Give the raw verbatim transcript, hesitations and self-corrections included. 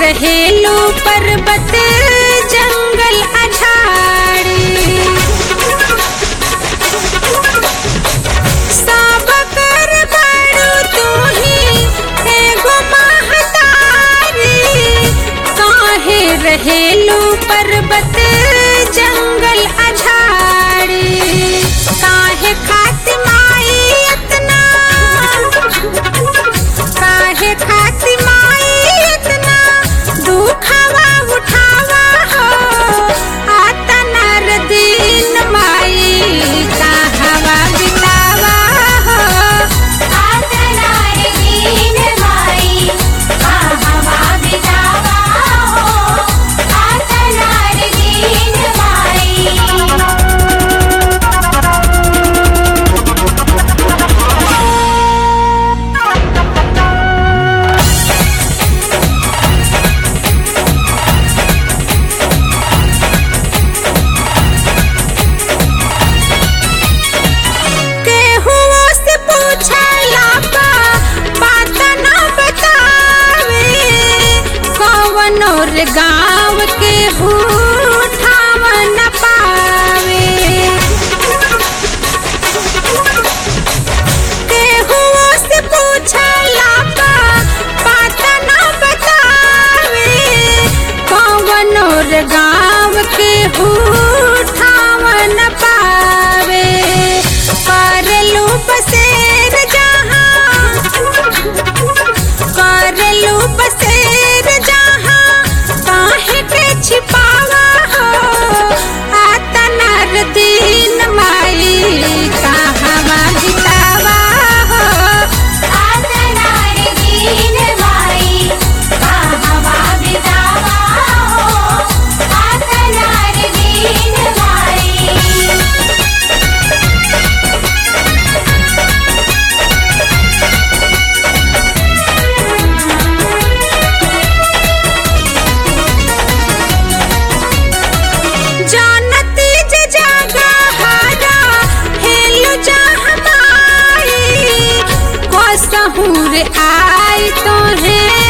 रहेलू पर्वत जंगल अझाड़ी सब कर बड़ू तू ही एगो महतारी काहे रहेलू पर्वत जंगल अझाड़ी काहे खातिर माई इतना काहे खातिर माई इतना दुखवा उठावा हो आता नर दिन माई कहवा बितावा हो आता नर दिन माई कहवा बितावा हो आता नर दिन माई। केहुओ से पूछला पा बात ना बतावे कौन और गाँव के ठाव न पावे केहुओ से पूछला पा बात ना बतावे कौन और गाँव के ठाव न पावे करलू बसेर जहाँ करलू बसेर जहाँ काहे के छिपावा हो आता नर दिन माई कहवा बितावा हो आता नर दिन माई कहवा बितावा हो आता नर दिन माई। जानती जे जागा हारा हेलु जहाँ माई कसहूर आई तोहे